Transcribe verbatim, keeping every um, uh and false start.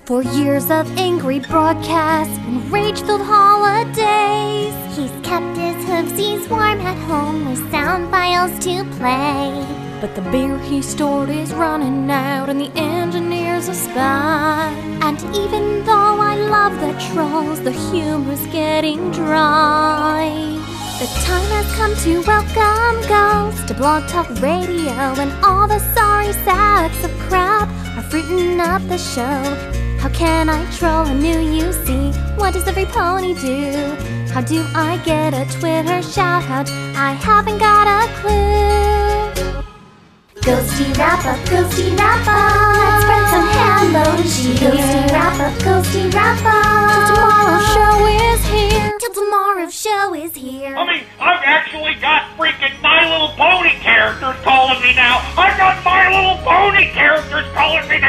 For years of angry broadcasts and rage-filled holidays, he's kept his hoofsies warm at home with sound files to play. But the beer he stored is running out and the engineer's a spy. And even though I love the trolls, the humor's getting dry. The time has come to welcome ghosts to Blog Talk Radio, and all the sorry sacks of crap are fruiting up the show. How can I troll a new U C? What does every pony do? How do I get a Twitter shout-out? I haven't got a clue. Ghosty wrap-up, ghosty wrap-up, let's spread some hello cheer. Ghosty wrap-up, ghosty wrap-up, till tomorrow's show is here. Till tomorrow's show is here. I mean, I've actually got freaking My Little Pony characters calling me now. I've got My Little Pony characters calling me now.